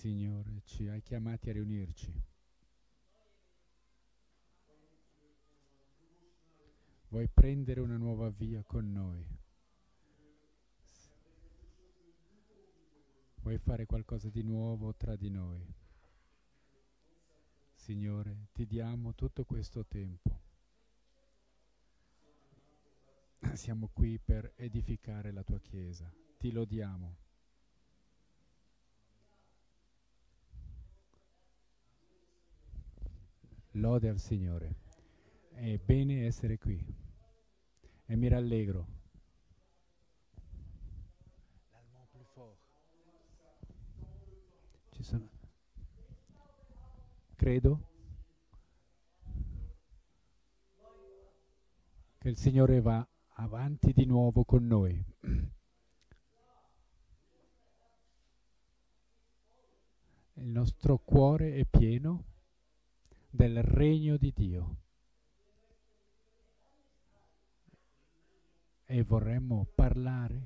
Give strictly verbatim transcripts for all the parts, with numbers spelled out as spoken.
Signore, ci hai chiamati a riunirci. Vuoi prendere una nuova via con noi? Vuoi fare qualcosa di nuovo tra di noi? Signore, ti diamo tutto questo tempo. Siamo qui per edificare la tua Chiesa. Ti lodiamo. Lode al Signore. È bene essere qui. E mi rallegro. L'allemand più forte. Ci sono. Credo che il Signore va avanti di nuovo con noi. Il nostro cuore è pieno del regno di Dio e vorremmo parlare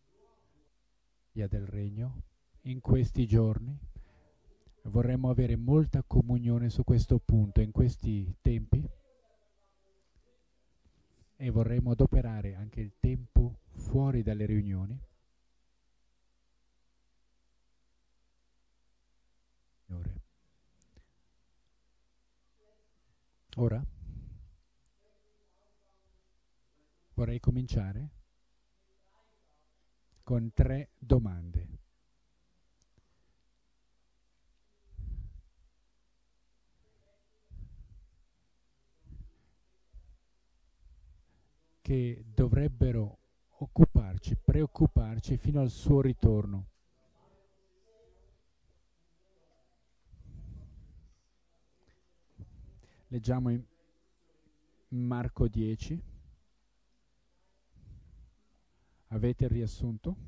del regno in questi giorni. Vorremmo avere molta comunione su questo punto in questi tempi e vorremmo adoperare anche il tempo fuori dalle riunioni. Signore. Ora vorrei cominciare con tre domande. Che dovrebbero occuparci, preoccuparci fino al suo ritorno. Leggiamo in Marco dieci. Avete il riassunto?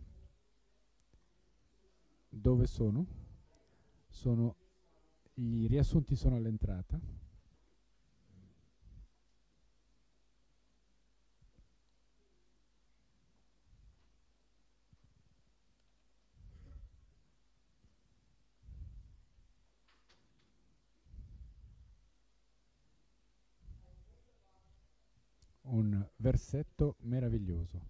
Dove sono? Sono i riassunti sono all'entrata. Un versetto meraviglioso.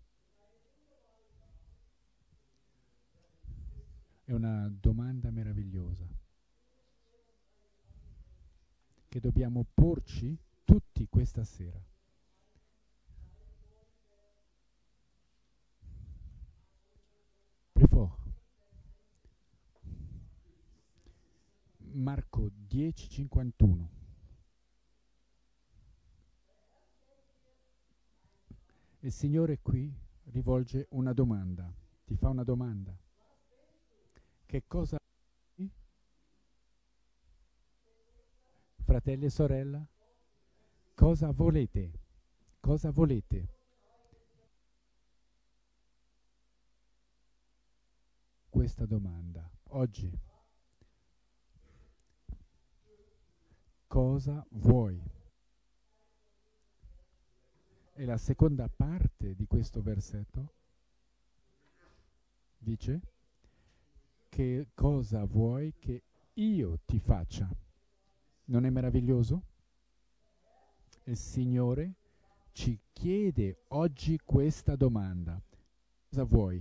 È una domanda meravigliosa che dobbiamo porci tutti questa sera. Più forte. Marco dieci cinquantuno. Il Signore qui rivolge una domanda, ti fa una domanda. Che cosa, fratelli e sorella, cosa volete? Cosa volete? Questa domanda oggi. Cosa vuoi? E la seconda parte di questo versetto dice: che cosa vuoi che io ti faccia? Non è meraviglioso? Il Signore ci chiede oggi questa domanda. Cosa vuoi?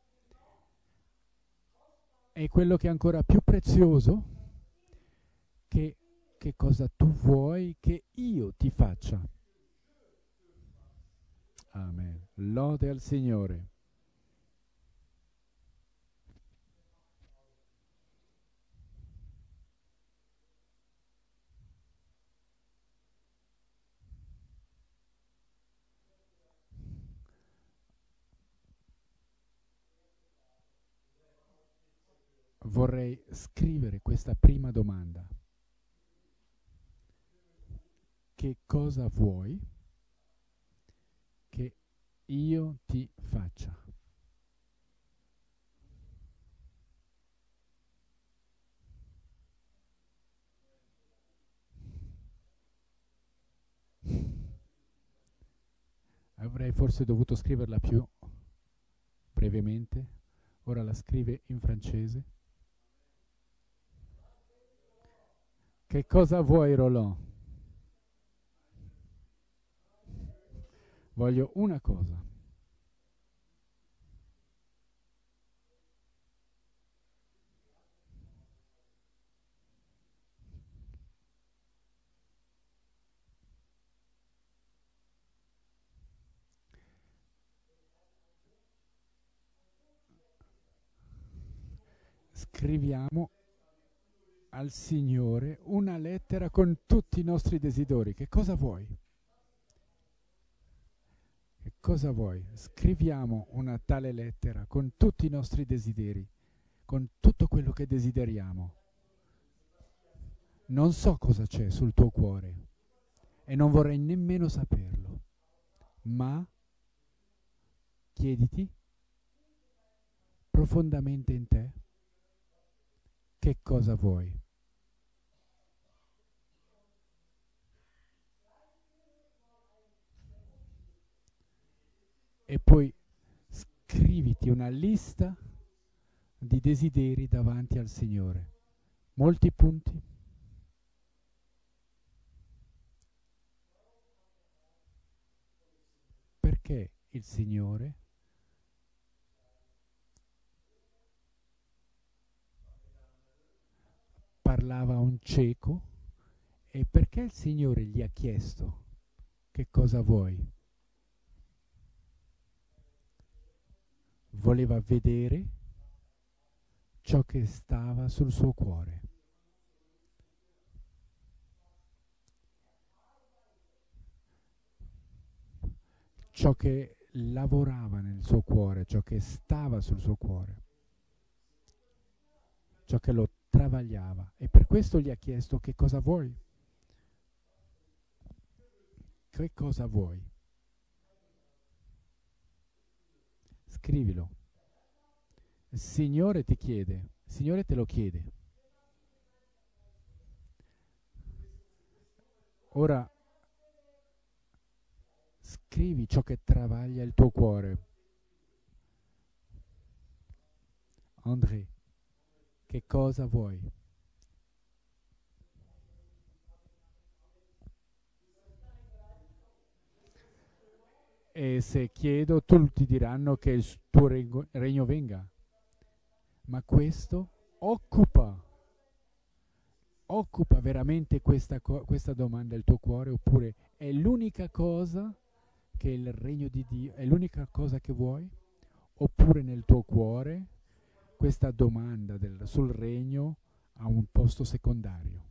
E quello che è ancora più prezioso, che, che cosa tu vuoi che io ti faccia? Amen. Lode al Signore. Vorrei scrivere questa prima domanda. Che cosa vuoi che io ti faccia? Avrei forse dovuto scriverla più brevemente, ora la scrive in francese. Che cosa vuoi, Roland? Voglio una cosa. Scriviamo al Signore una lettera con tutti i nostri desideri. Che cosa vuoi? Che cosa vuoi? Scriviamo una tale lettera con tutti i nostri desideri, con tutto quello che desideriamo. Non so cosa c'è sul tuo cuore e non vorrei nemmeno saperlo, ma chiediti profondamente in te che cosa vuoi. E poi scriviti una lista di desideri davanti al Signore. Molti punti. Perché il Signore parlava a un cieco e perché il Signore gli ha chiesto che cosa vuoi? Voleva vedere ciò che stava sul suo cuore. Ciò che lavorava nel suo cuore, ciò che stava sul suo cuore, ciò che lo travagliava. E per questo gli ha chiesto che cosa vuoi? Che cosa vuoi? Scrivilo. Il Signore ti chiede, il Signore te lo chiede. Ora scrivi ciò che travaglia il tuo cuore. André, che cosa vuoi? E se chiedo, tutti diranno che il tuo regno, regno venga. Ma questo occupa, occupa veramente questa, co- questa domanda il tuo cuore, oppure è l'unica cosa che il regno di Dio, è l'unica cosa che vuoi? Oppure nel tuo cuore questa domanda del- sul regno ha un posto secondario?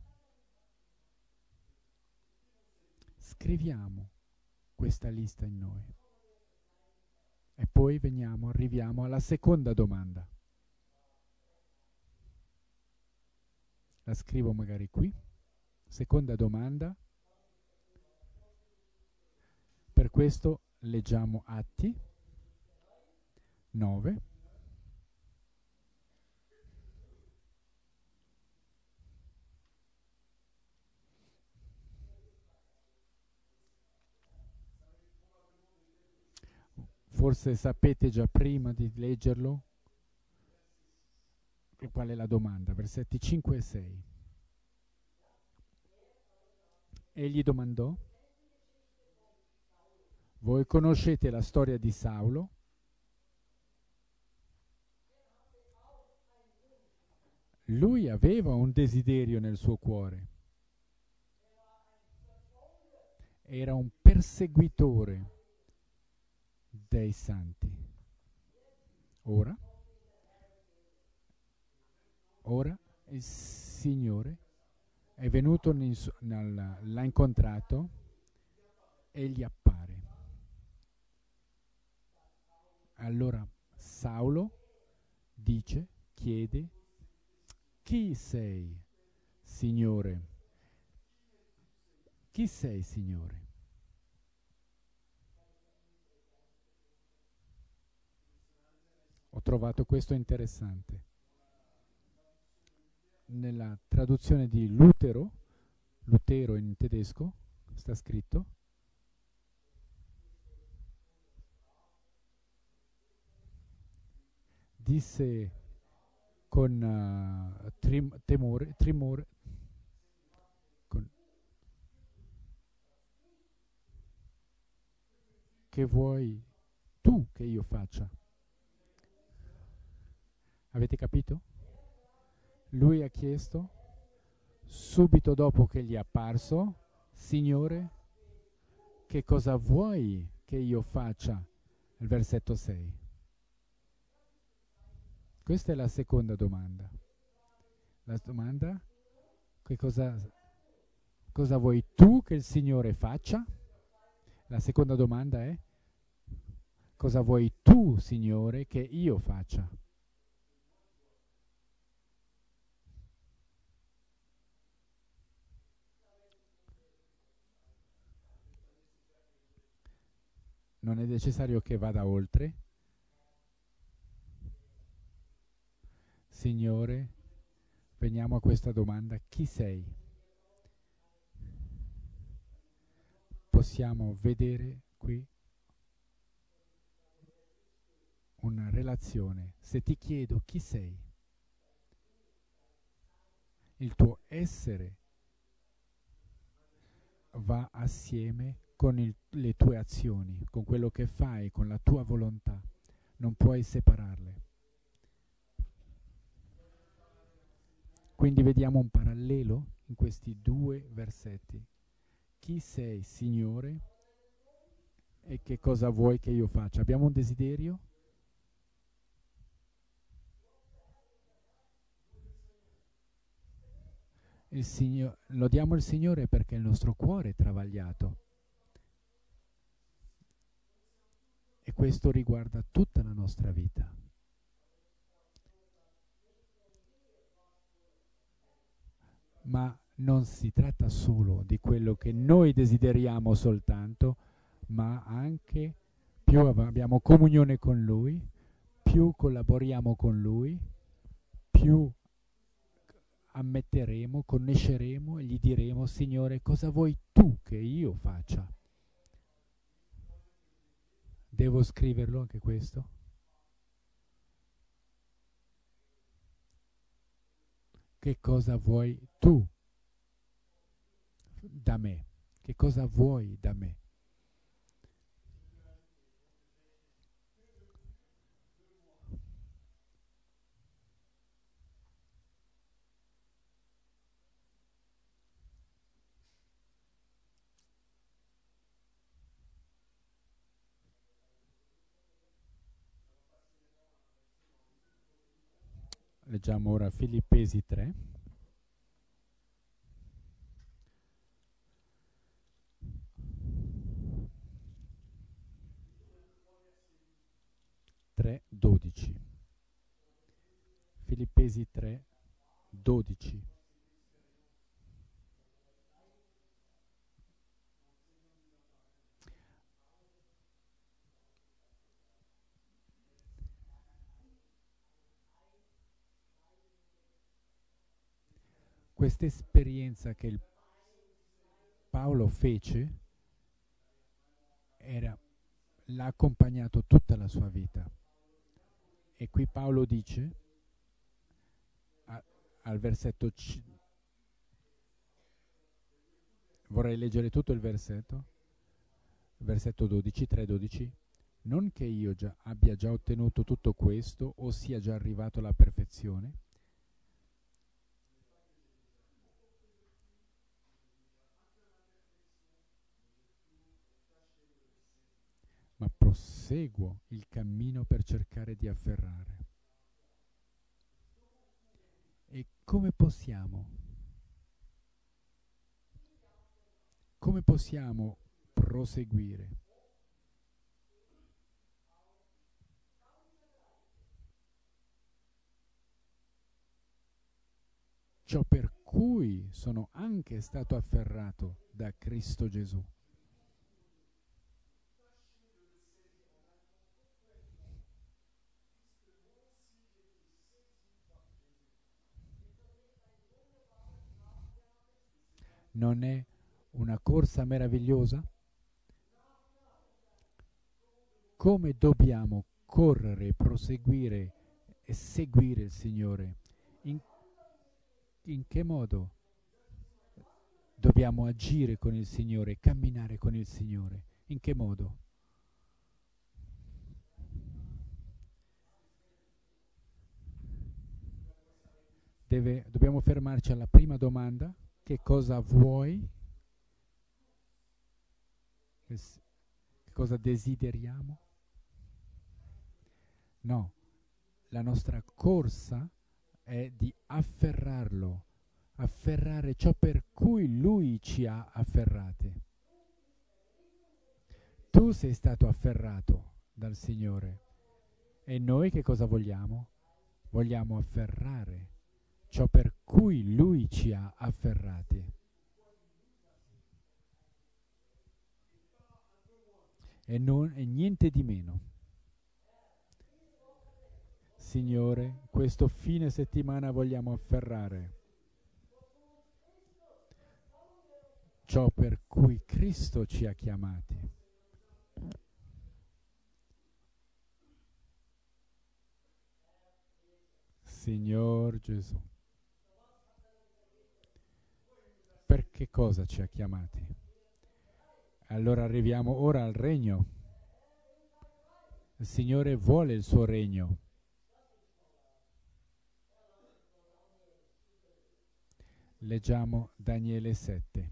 Scriviamo questa lista in noi e poi veniamo, arriviamo alla seconda domanda. La scrivo magari qui. Seconda domanda. Per questo leggiamo Atti nove. Forse sapete già prima di leggerlo qual è la domanda, versetti cinque e sei. Egli domandò: voi conoscete la storia di Saulo? Lui aveva un desiderio nel suo cuore. Era un perseguitore dei santi. Ora, ora il Signore è venuto nel suo- nel- l'ha incontrato e gli appare. Allora Saulo dice, chiede: chi sei, Signore? Chi sei, Signore? Ho trovato questo interessante. Nella traduzione di Lutero, Lutero in tedesco, sta scritto: disse con uh, trim- temore, tremore, che vuoi tu che io faccia? Avete capito? Lui ha chiesto, subito dopo che gli è apparso, Signore, che cosa vuoi che io faccia? Il versetto sei. Questa è la seconda domanda. La domanda, che cosa, cosa vuoi tu che il Signore faccia? La seconda domanda è, cosa vuoi tu, Signore, che io faccia? Non è necessario che vada oltre. Signore, veniamo a questa domanda, chi sei? Possiamo vedere qui una relazione. Se ti chiedo chi sei, il tuo essere va assieme con il, le tue azioni, con quello che fai, con la tua volontà. Non puoi separarle. Quindi vediamo un parallelo in questi due versetti. Chi sei, Signore, e che cosa vuoi che io faccia? Abbiamo un desiderio? Il Signore, lodiamo il Signore perché il nostro cuore è travagliato. E questo riguarda tutta la nostra vita. Ma non si tratta solo di quello che noi desideriamo soltanto, ma anche più abbiamo comunione con Lui, più collaboriamo con Lui, più ammetteremo, conosceremo e gli diremo, Signore, cosa vuoi tu che io faccia? Devo scriverlo anche questo? Che cosa vuoi tu da me? Che cosa vuoi da me? Leggiamo ora Filippesi tre. tre dodici. Filippesi tre dodici. Questa esperienza che il Paolo fece era, l'ha accompagnato tutta la sua vita. E qui Paolo dice a, al versetto C, vorrei leggere tutto il versetto, versetto dodici, tre dodici, non che io già abbia già ottenuto tutto questo o sia già arrivato alla perfezione, ma proseguo il cammino per cercare di afferrare. E come possiamo? Come possiamo proseguire? Ciò per cui sono anche stato afferrato da Cristo Gesù. Non è una corsa meravigliosa? Come dobbiamo correre, proseguire e seguire il Signore? In, in che modo dobbiamo agire con il Signore, camminare con il Signore? In che modo? deve, dobbiamo fermarci alla prima domanda: che cosa vuoi? Che, s- che cosa desideriamo? No, la nostra corsa è di afferrarlo, afferrare ciò per cui Lui ci ha afferrati. Tu sei stato afferrato dal Signore e noi che cosa vogliamo? Vogliamo afferrare ciò per cui Lui ci ha afferrati. E, non, e niente di meno. Signore, questo fine settimana vogliamo afferrare ciò per cui Cristo ci ha chiamati. Signor Gesù, per che cosa ci ha chiamati? Allora arriviamo ora al regno. Il Signore vuole il suo regno. Leggiamo Daniele sette.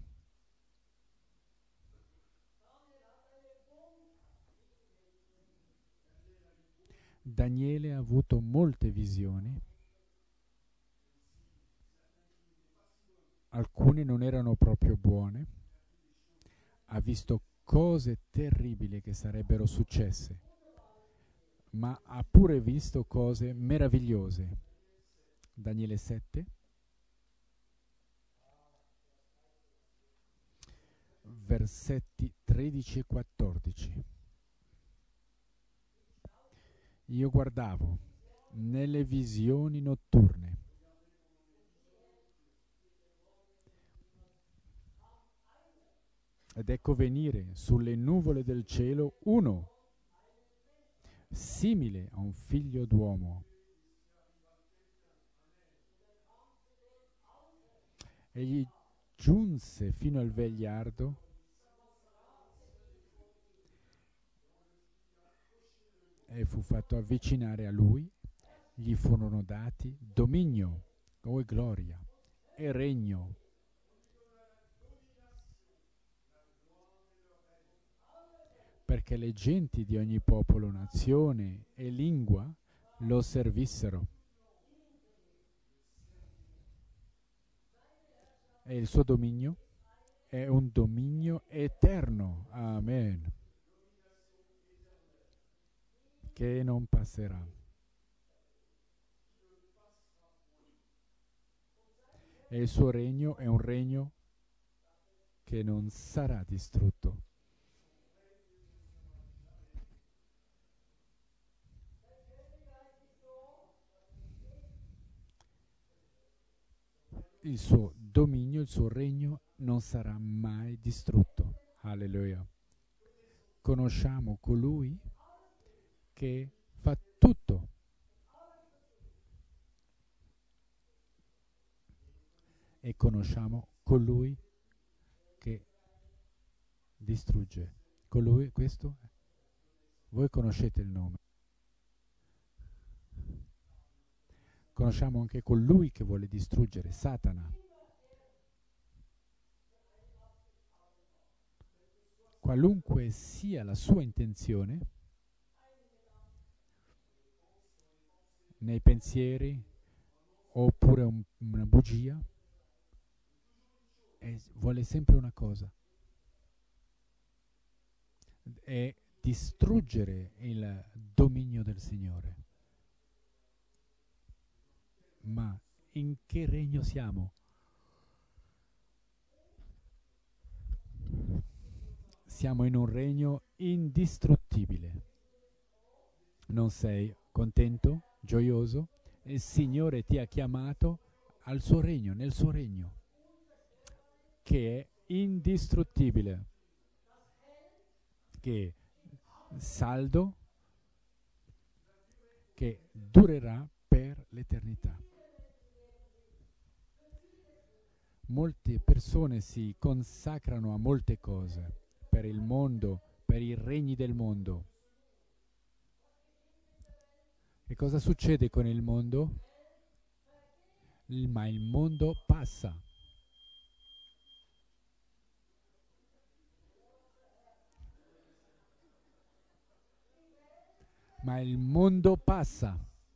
Daniele ha avuto molte visioni. Alcune non erano proprio buone. Ha visto cose terribili che sarebbero successe, ma ha pure visto cose meravigliose. Daniele sette, versetti tredici e quattordici. Io guardavo nelle visioni notturne ed ecco venire sulle nuvole del cielo uno, simile a un figlio d'uomo. Egli giunse fino al vegliardo e fu fatto avvicinare a lui. Gli furono dati dominio, o gloria, e regno. Perché le genti di ogni popolo, nazione e lingua lo servissero. E il suo dominio è un dominio eterno. Amen. Che non passerà. E il suo regno è un regno che non sarà distrutto. Il suo dominio, il suo regno non sarà mai distrutto. Alleluia. Conosciamo colui che fa tutto. E conosciamo colui che distrugge. Colui, questo, voi conoscete il nome. Conosciamo anche colui che vuole distruggere, Satana. Qualunque sia la sua intenzione, nei pensieri oppure un, una bugia, e vuole sempre una cosa: è distruggere il dominio del Signore. Ma in che regno siamo? Siamo in un regno indistruttibile. Non sei contento, gioioso? Il Signore ti ha chiamato al suo regno, nel suo regno, che è indistruttibile, che è saldo, che durerà per l'eternità. Molte persone si consacrano a molte cose, per il mondo, per i regni del mondo. E cosa succede con il mondo? ma il mondo passa. Ma il mondo passa.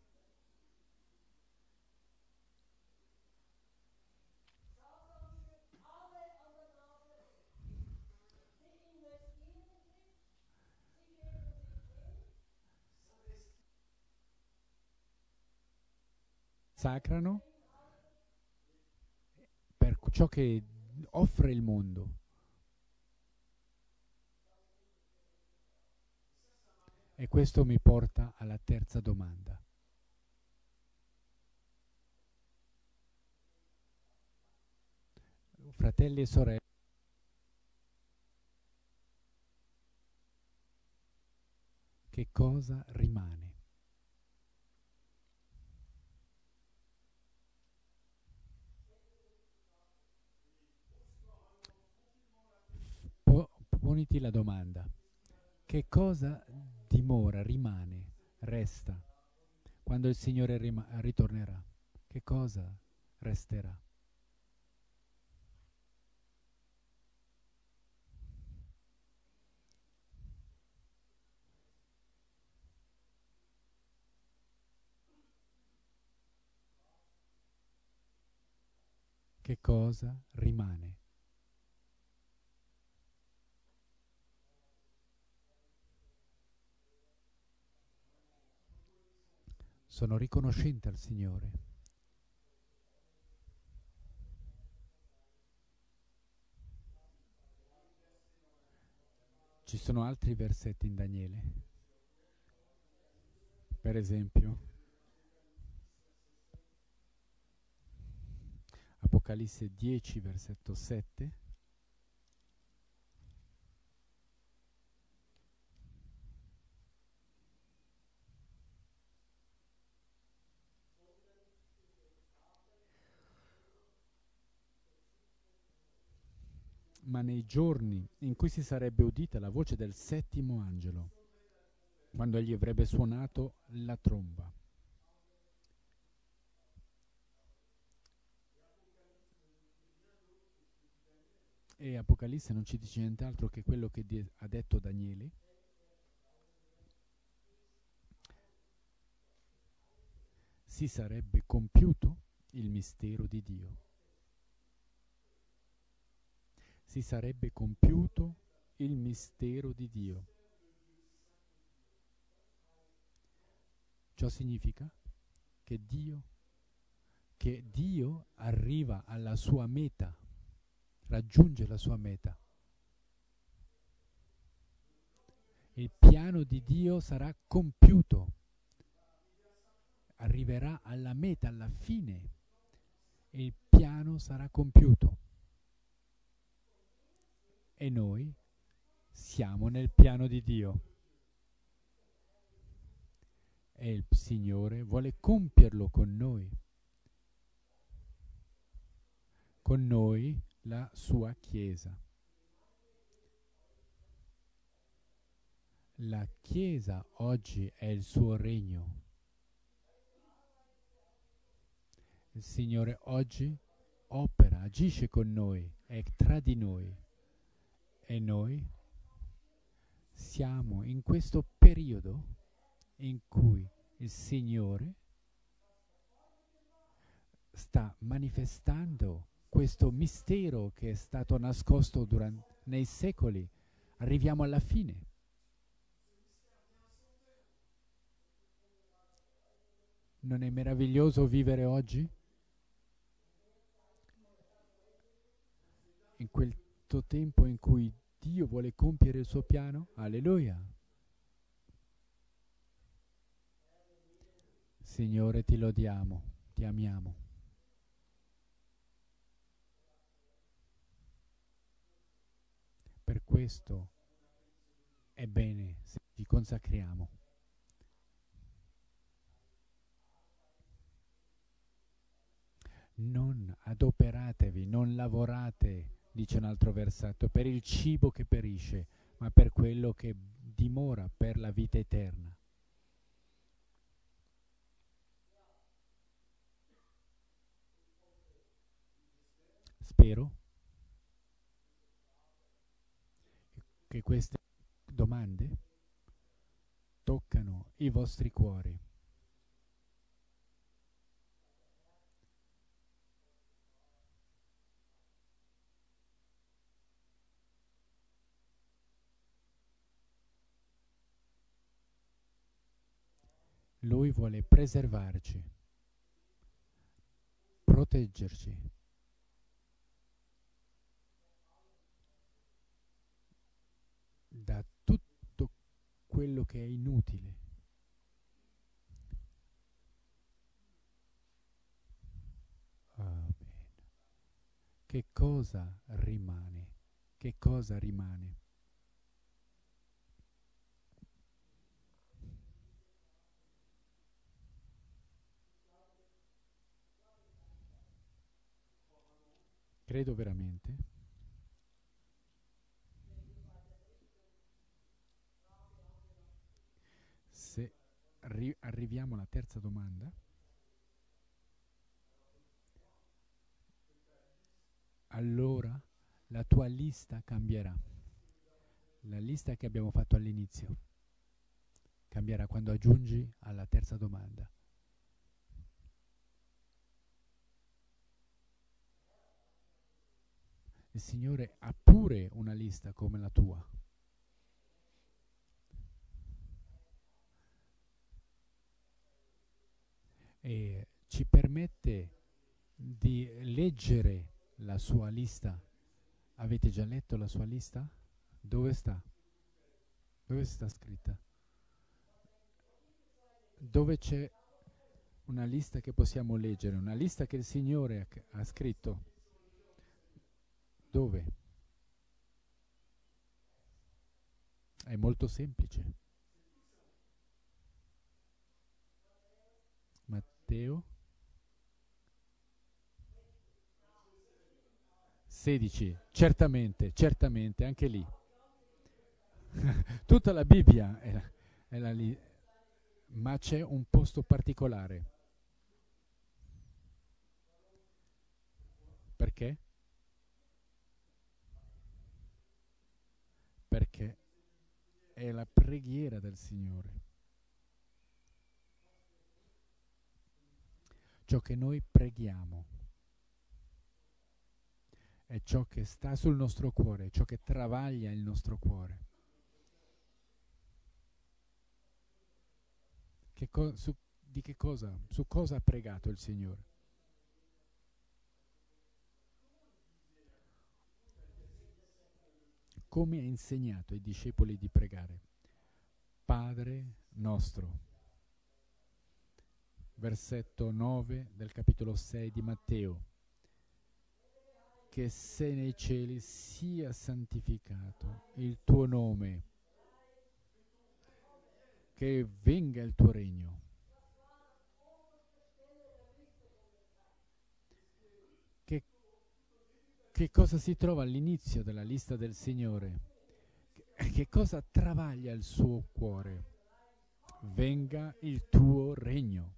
Sacrano per ciò che offre il mondo. E questo mi porta alla terza domanda. Fratelli e sorelle, che cosa rimane? Po- poniti la domanda. Che cosa dimora, rimane, resta quando il Signore rima- ritornerà? Che cosa resterà? Che cosa rimane? Sono riconoscente al Signore. Ci sono altri versetti in Daniele. Per esempio, Apocalisse dieci, versetto sette. Ma nei giorni in cui si sarebbe udita la voce del settimo angelo, quando egli avrebbe suonato la tromba. E Apocalisse non ci dice nient'altro che quello che die- ha detto Daniele. Si sarebbe compiuto il mistero di Dio. Si sarebbe compiuto il mistero di Dio. Ciò significa che Dio, che Dio arriva alla sua meta, raggiunge la sua meta. Il piano di Dio sarà compiuto, arriverà alla meta, alla fine, e il piano sarà compiuto. E noi siamo nel piano di Dio. E il Signore vuole compierlo con noi. Con noi la sua Chiesa. La Chiesa oggi è il suo regno. Il Signore oggi opera, agisce con noi, è tra di noi. E noi siamo in questo periodo in cui il Signore sta manifestando questo mistero che è stato nascosto durante, nei secoli. Arriviamo alla fine. Non è meraviglioso vivere oggi? In questo tempo in cui Dio vuole compiere il suo piano? Alleluia! Signore, ti lodiamo, ti amiamo. Per questo è bene se ci consacriamo. Non adoperatevi, non lavorate, dice un altro versetto, per il cibo che perisce, ma per quello che dimora per la vita eterna. spero che queste domande toccano i vostri cuori. Lui vuole preservarci, proteggerci da tutto quello che è inutile. Amen. Che cosa rimane? Che cosa rimane? Credo veramente se arri- arriviamo alla terza domanda, allora la tua lista cambierà. La lista che abbiamo fatto all'inizio cambierà quando aggiungi alla terza domanda. Il Signore ha pure una lista come la tua. E ci permette di leggere la sua lista. Avete già letto la sua lista? Dove sta? Dove sta scritta? Dove c'è una lista che possiamo leggere? Una lista che il Signore ha scritto? Dove? È molto semplice. Matteo sedici, certamente, certamente, anche lì. Tutta la Bibbia è, è la lì, ma c'è un posto particolare. Perché? Perché è la preghiera del Signore. Ciò che noi preghiamo è ciò che sta sul nostro cuore, ciò che travaglia il nostro cuore. Che co- su, di che cosa? Su cosa ha pregato il Signore? Come ha insegnato ai discepoli di pregare? Padre nostro. Versetto nove del capitolo sei di Matteo. Che sei nei cieli sia santificato il tuo nome, che venga il tuo regno. Che, che cosa si trova all'inizio della lista del Signore? Che, che cosa travaglia il suo cuore? Venga il tuo regno.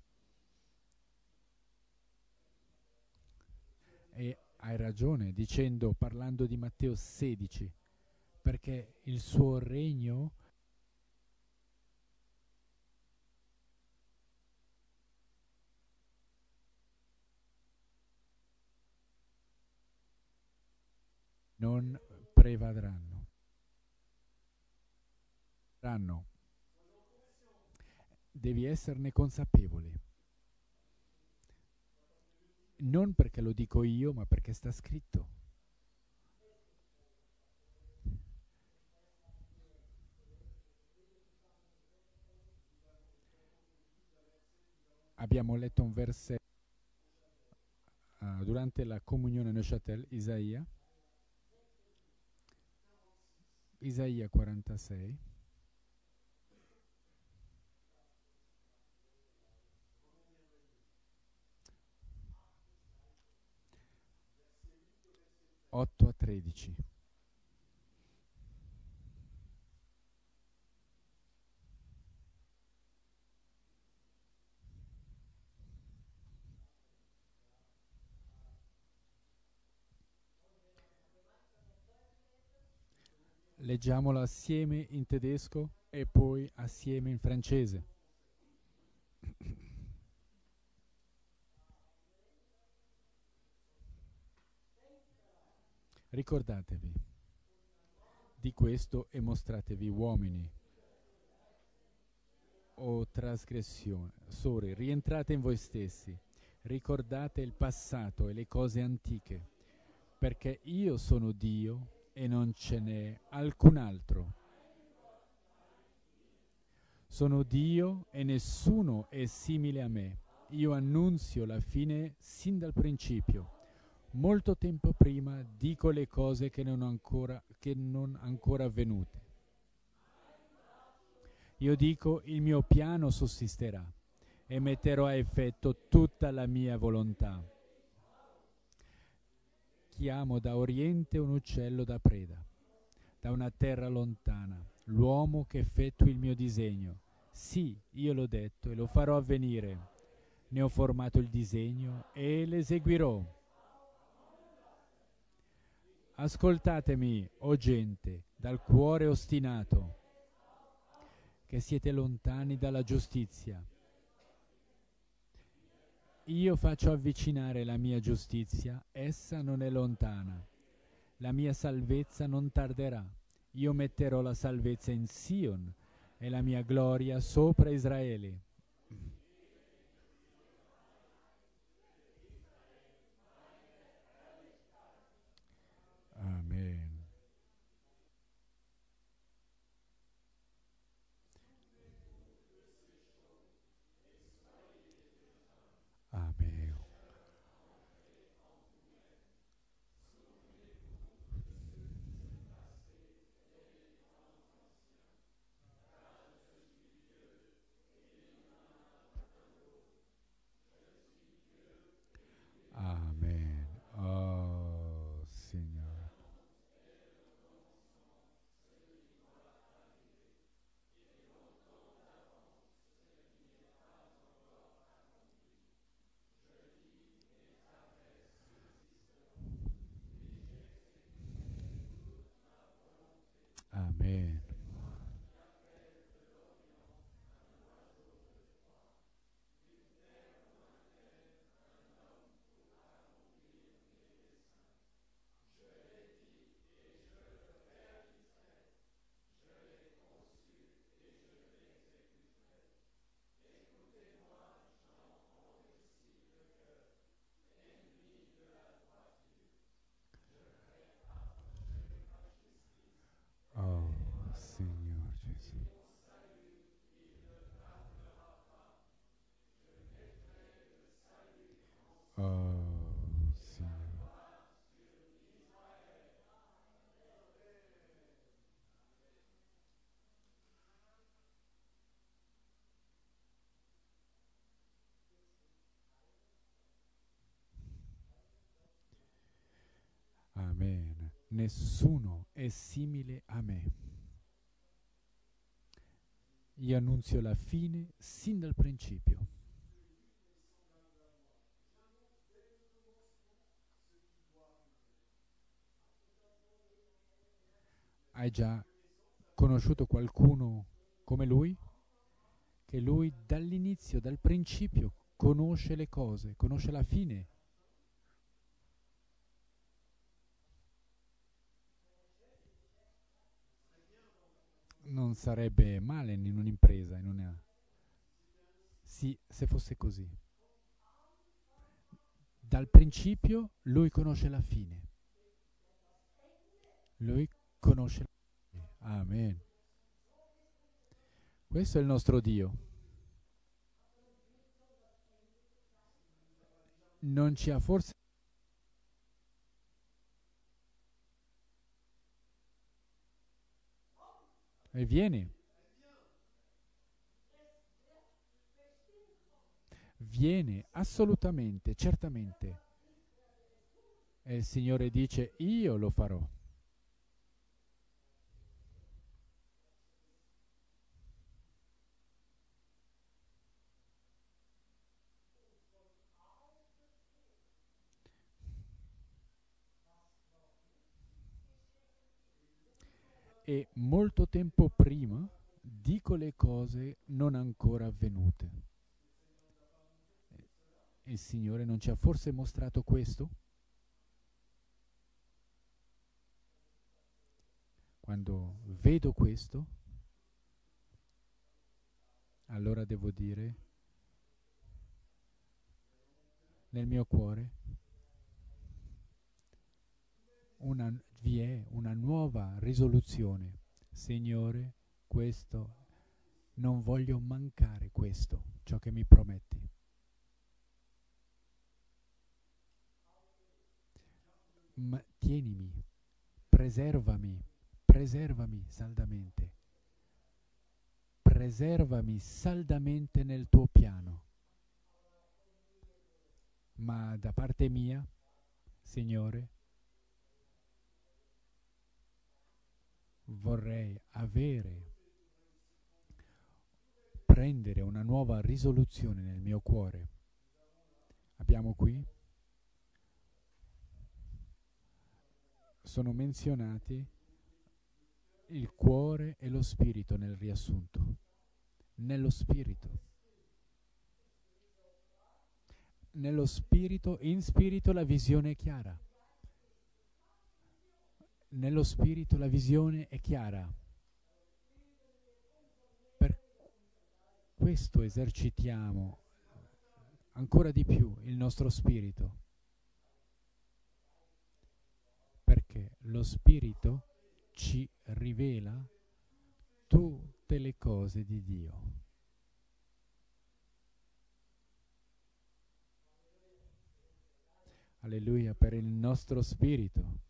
E hai ragione dicendo, parlando di Matteo sedici, perché il suo regno non prevarranno. Ranno. Devi esserne consapevole. Non perché lo dico io, ma perché sta scritto. Abbiamo letto un versetto uh, durante la comunione a Neuchâtel, Isaia, Isaia quarantasei. otto a tredici. Leggiamola assieme in tedesco e poi assieme in francese. Ricordatevi di questo e mostratevi uomini o trasgressione. Sori, rientrate in voi stessi, ricordate il passato e le cose antiche, perché io sono Dio e non ce n'è alcun altro. Sono Dio e nessuno è simile a me. Io annunzio la fine sin dal principio. Molto tempo prima dico le cose che non ancora, che non ancora avvenute. Io dico il mio piano sussisterà e metterò a effetto tutta la mia volontà. Chiamo da oriente un uccello da preda, da una terra lontana, l'uomo che effettui il mio disegno. Sì, io l'ho detto e lo farò avvenire. Ne ho formato il disegno e l'eseguirò. Ascoltatemi, o gente, dal cuore ostinato, che siete lontani dalla giustizia. Io faccio avvicinare la mia giustizia, essa non è lontana. La mia salvezza non tarderà. Io metterò la salvezza in Sion e la mia gloria sopra Israele. Amen. Amen. Amen. Oh, Signore. Amen. Oh, Signor Gesù. Oh, Signore. Amen. Nessuno è simile a me. Io annunzio la fine sin dal principio. Hai già conosciuto qualcuno come lui? Che lui dall'inizio, dal principio, conosce le cose, conosce la fine. Non sarebbe male in un'impresa, in una... Sì, se fosse così. Dal principio lui conosce la fine. Lui conosce la fine. Amen. Questo è il nostro Dio. Non ci ha forse... E viene. Viene, assolutamente, certamente. E il Signore dice, io lo farò. e molto tempo prima dico le cose non ancora avvenute. Il Signore non ci ha forse mostrato questo? Quando vedo questo, allora devo dire nel mio cuore una, vi è una nuova risoluzione. Signore, questo, non voglio mancare questo, ciò che mi prometti. Ma tienimi, preservami, preservami saldamente, preservami saldamente nel tuo piano. Ma da parte mia, Signore, vorrei avere, prendere una nuova risoluzione nel mio cuore. Abbiamo qui, sono menzionati il cuore e lo spirito nel riassunto. Nello spirito. Nello spirito, in spirito la visione è chiara. Nello spirito la visione è chiara. Per questo esercitiamo ancora di più il nostro spirito. Perché lo spirito ci rivela tutte le cose di Dio. Alleluia, per il nostro spirito.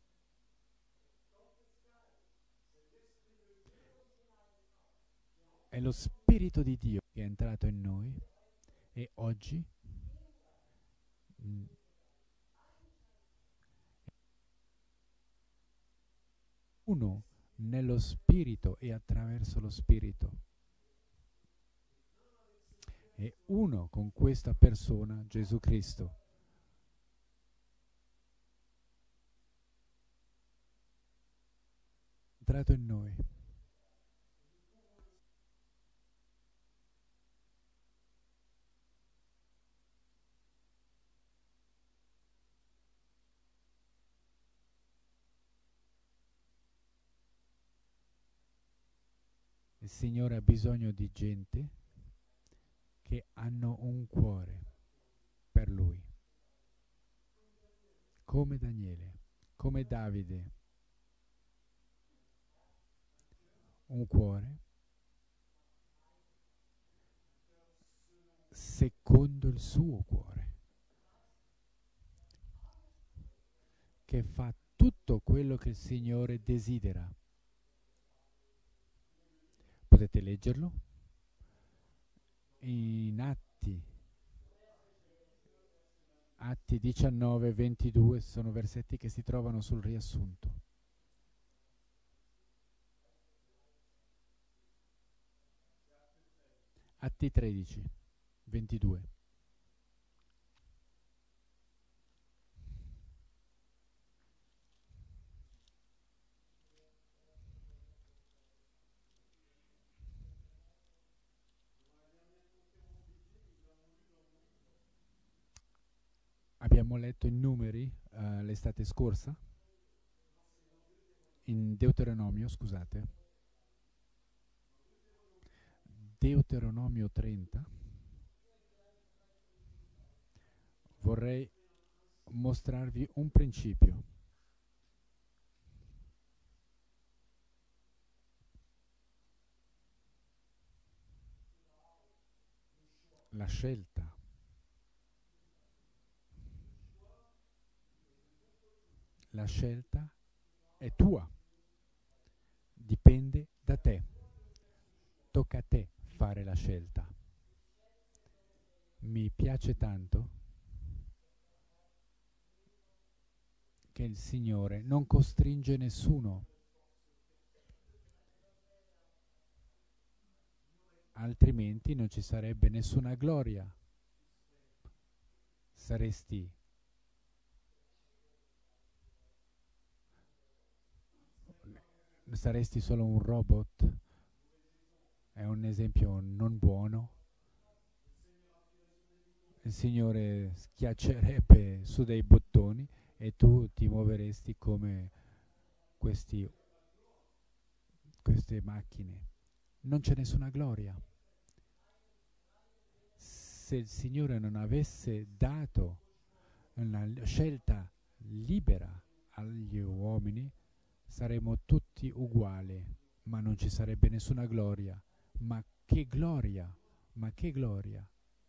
È lo spirito di Dio che è entrato in noi e oggi mh, uno nello spirito e attraverso lo spirito. È uno con questa persona, Gesù Cristo. Entrato in noi. Il Signore ha bisogno di gente che hanno un cuore per Lui, come Daniele, come Davide, un cuore secondo il suo cuore, che fa tutto quello che il Signore desidera. Potete leggerlo in Atti, Atti diciannove ventidue, sono versetti che si trovano sul riassunto. Atti tredici ventidue. Abbiamo letto in Numeri uh, l'estate scorsa, in Deuteronomio, scusate, Deuteronomio trenta. Vorrei mostrarvi un principio. La scelta. La scelta è tua. Dipende da te. Tocca a te fare la scelta. Mi piace tanto che il Signore non costringe nessuno, altrimenti non ci sarebbe nessuna gloria. Saresti saresti solo un robot. È un esempio non buono. Il Signore schiaccerebbe su dei bottoni e tu ti muoveresti come questi, queste macchine. Non c'è nessuna gloria. Se il Signore non avesse dato una scelta libera agli uomini, saremmo tutti uguali, ma non ci sarebbe nessuna gloria. Ma che gloria! Ma che gloria!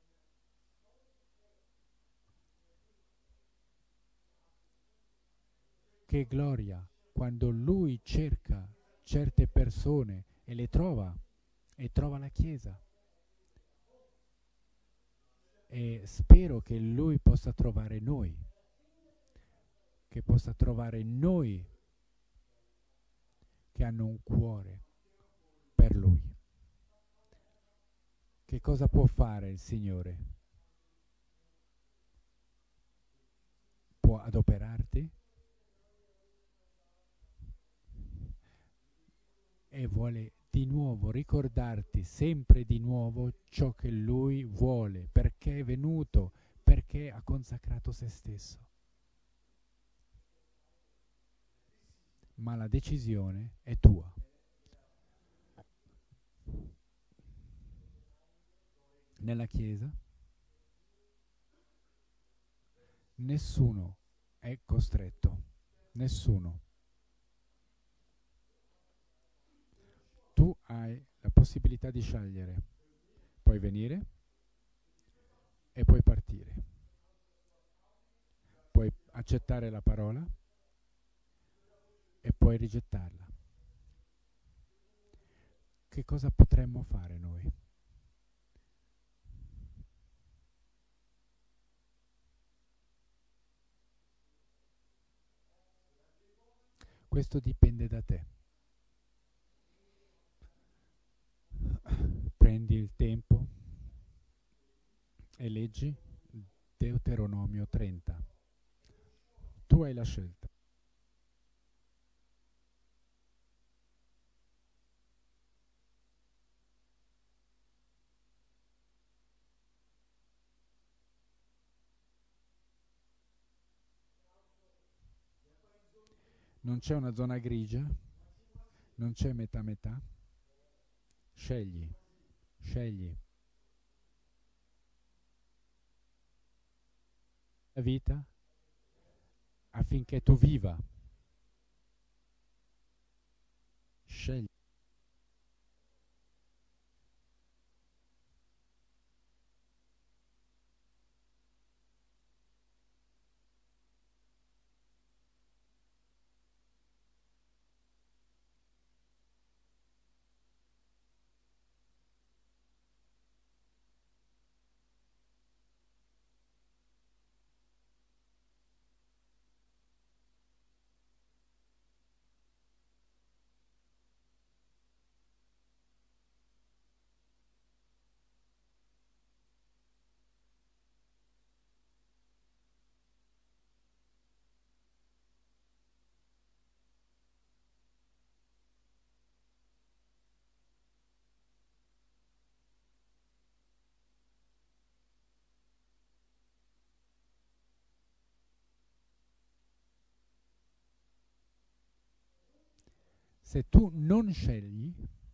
Che gloria quando Lui cerca certe persone e le trova, e trova la Chiesa. E spero che Lui possa trovare noi, che possa trovare noi che hanno un cuore per Lui. Che cosa può fare il Signore? Può adoperarti e vuole di nuovo ricordarti sempre di nuovo ciò che Lui vuole, perché è venuto, perché ha consacrato se stesso. Ma la decisione è tua. Nella Chiesa nessuno è costretto, nessuno. Tu hai la possibilità di scegliere, puoi venire e puoi partire, puoi accettare la parola e puoi rigettarla. Che cosa potremmo fare noi? Questo dipende da te. Prendi il tempo e leggi Deuteronomio trenta. Tu hai la scelta. Non c'è una zona grigia, non c'è metà metà. Scegli, scegli. La vita affinché tu viva. Scegli. Se tu non scegli,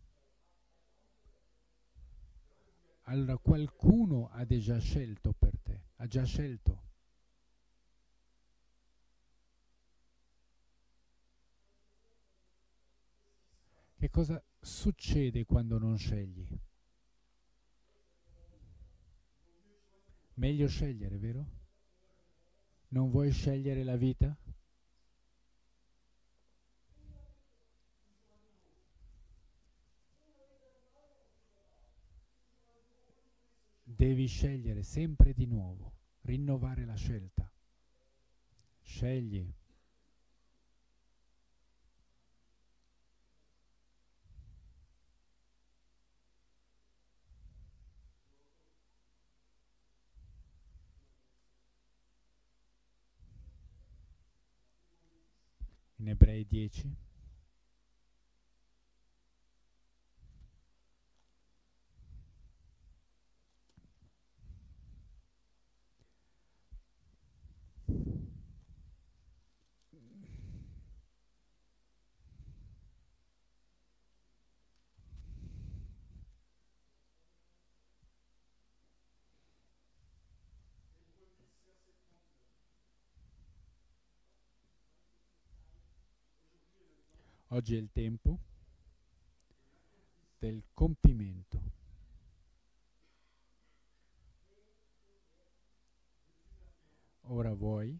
allora qualcuno ha già scelto per te, ha già scelto. Che cosa succede quando non scegli? Meglio scegliere, vero? Non vuoi scegliere la vita? Devi scegliere sempre di nuovo, rinnovare la scelta. Scegli. In Ebrei dieci. Oggi è il tempo del compimento. Ora vuoi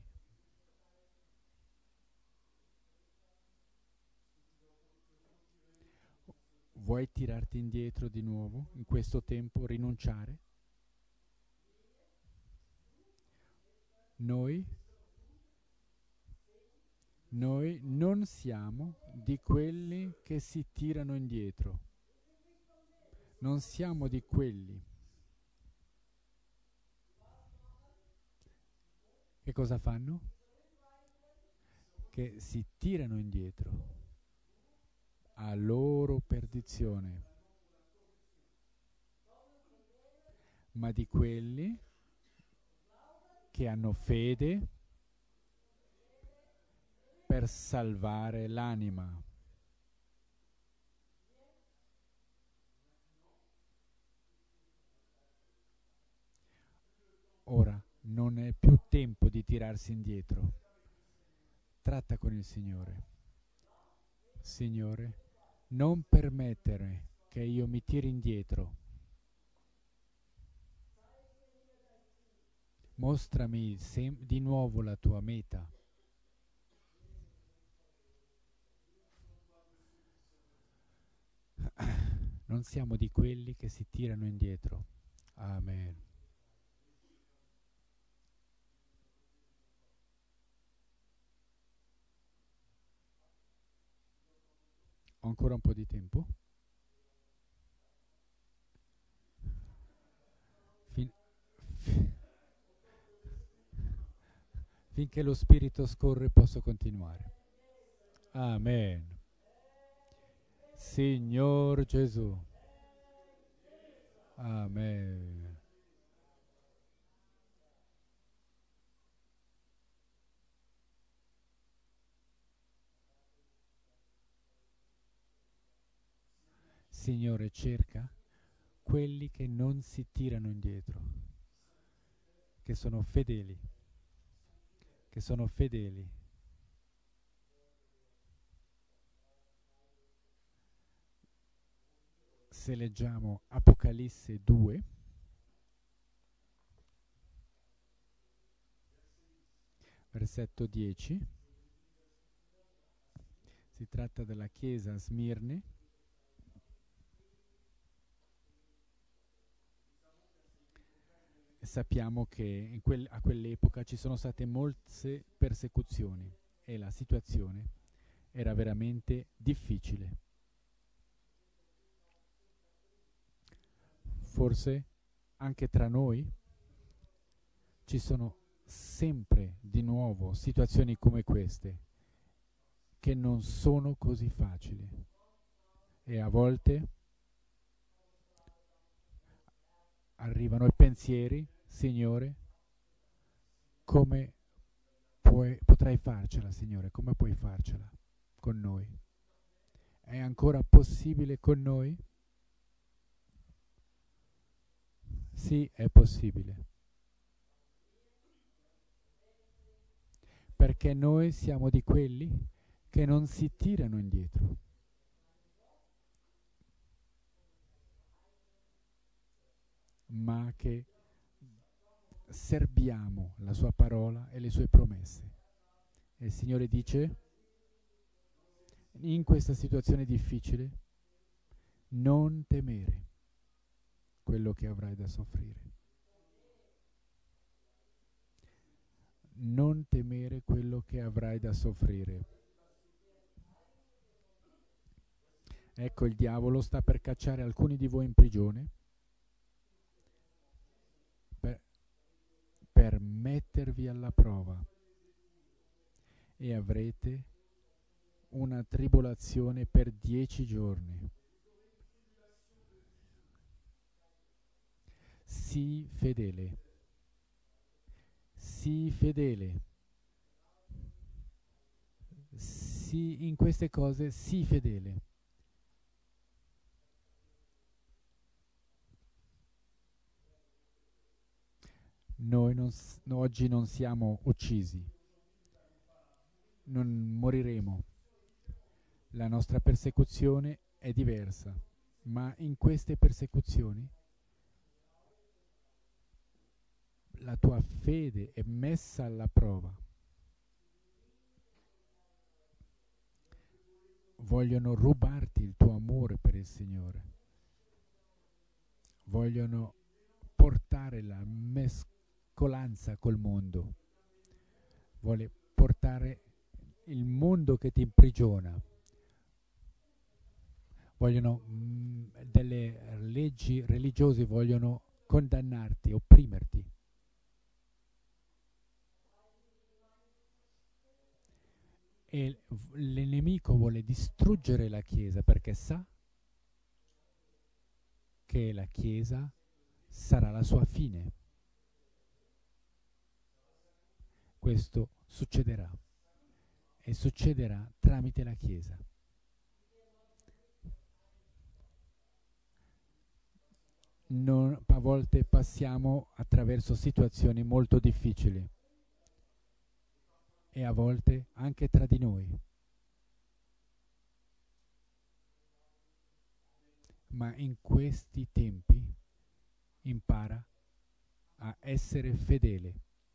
vuoi tirarti indietro di nuovo in questo tempo, rinunciare? Noi Noi non siamo di quelli che si tirano indietro. Non siamo di quelli. Che cosa fanno? Che si tirano indietro a loro perdizione, ma di quelli che hanno fede per salvare l'anima. Ora non è più tempo di tirarsi indietro. Tratta con il Signore. Signore, non permettere che io mi tiri indietro. Mostrami sem- di nuovo la tua meta. Non siamo di quelli che si tirano indietro. Amen. Ho ancora un po' di tempo? Fin- fi- finché lo spirito scorre posso continuare. Amen. Signor Gesù. Amen. Signore, cerca quelli che non si tirano indietro, che sono fedeli, che sono fedeli. Se leggiamo Apocalisse due, versetto dieci, si tratta della chiesa a Smirne. E sappiamo che in quel, a quell'epoca ci sono state molte persecuzioni e la situazione era veramente difficile. Forse anche tra noi ci sono sempre di nuovo situazioni come queste che non sono così facili e a volte arrivano i pensieri, Signore, come puoi, potrai farcela, Signore, come puoi farcela con noi? È ancora possibile con noi? Sì, è possibile. Perché noi siamo di quelli che non si tirano indietro. Ma che serbiamo la sua parola e le sue promesse. E il Signore dice, in questa situazione difficile, non temere quello che avrai da soffrire. Non temere quello che avrai da soffrire. Ecco, il diavolo sta per cacciare alcuni di voi in prigione per, per mettervi alla prova e avrete una tribolazione per dieci giorni. Sii fedele. Sii fedele. Sii in queste cose, sii fedele. Noi non, no, oggi non siamo uccisi, non moriremo, La nostra persecuzione è diversa, ma in queste persecuzioni la tua fede è messa alla prova. Vogliono rubarti il tuo amore per il Signore. Vogliono portare la mescolanza col mondo. Vuole portare il mondo che ti imprigiona. Vogliono mh, delle leggi religiose, vogliono condannarti, opprimerti. E l'nemico vuole distruggere la Chiesa perché sa che la Chiesa sarà la sua fine. Questo succederà e succederà tramite la Chiesa. Non, a volte passiamo attraverso situazioni molto difficili e a volte anche tra di noi. Ma in questi tempi impara a essere fedele.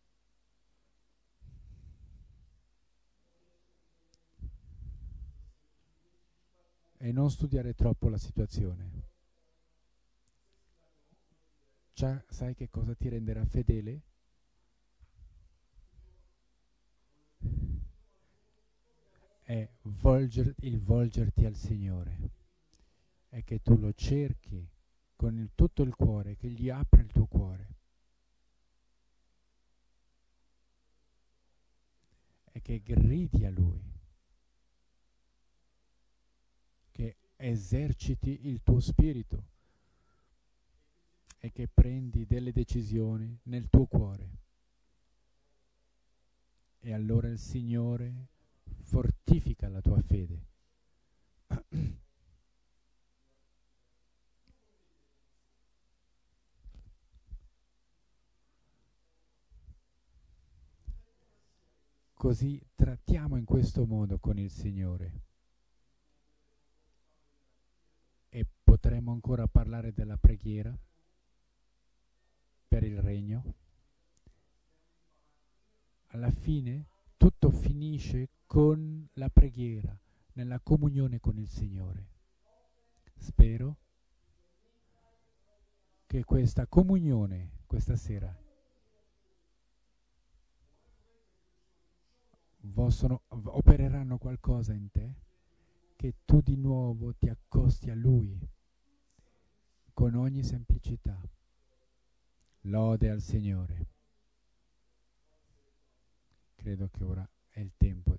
E non studiare troppo la situazione. Già sai che cosa ti renderà fedele? È volger, il volgerti al Signore. È che tu lo cerchi con il, tutto il cuore, che gli apra il tuo cuore. E che gridi a Lui. Che eserciti il tuo spirito. E che prendi delle decisioni nel tuo cuore. E allora il Signore fortifica la tua fede. Così trattiamo in questo modo con il Signore. E potremo ancora parlare della preghiera per il regno. Alla fine tutto finisce con la preghiera, nella comunione con il Signore. Spero che questa comunione questa sera possono, opereranno qualcosa in te, che tu di nuovo ti accosti a Lui con ogni semplicità. Lode al Signore. Credo che ora è il tempo